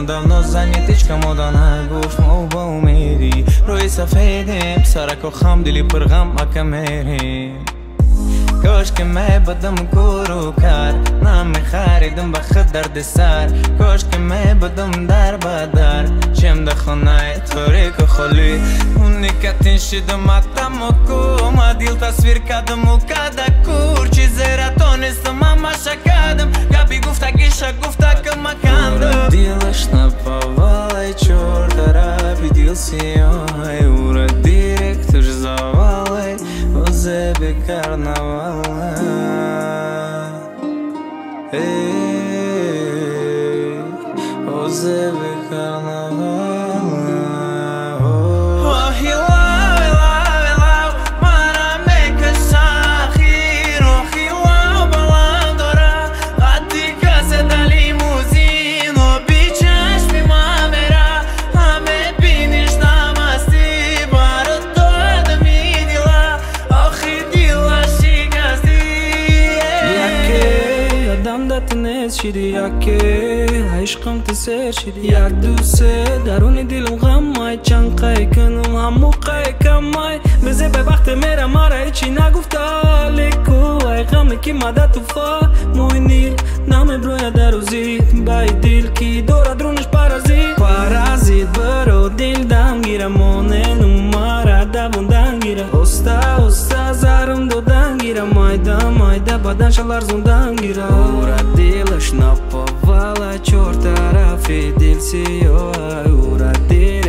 давно занятичка модана гуфт мо ба умеди рӯи сафедем сарако хам дили пирғам ака мерем кошки мебудам куру кар намехаридам ба худ дардсар кошки мебудам дар ба дар чемда хонаи торику холӣ уникатин шидам атаму кума дил тасвир кардаму када кур чизера тонистам амаша кардам габи гуфтагиша гуфтакама кандам дилаш наповалай чор тарафи дил сиёҳай ура директор завалай озеби карнавал озеби карнавал شدی یکی عشقم تسر شدی یک دوسه درون دلم غم مای چند قای کنم همو قای کم مای بزه به وقت میره ماره ایچی نگفتا لیکو ای غمی که مده توفا موی نیل نامه بروی دروزید بای دل کی دورا درونش پارازید برو دل دم گیره مونه نماره دوون دن گیره استا زارم دو دن گیره مایده بدن شلار زندن گیره اورا دلش napovalla чор тарафи дил сиёҳай ура дил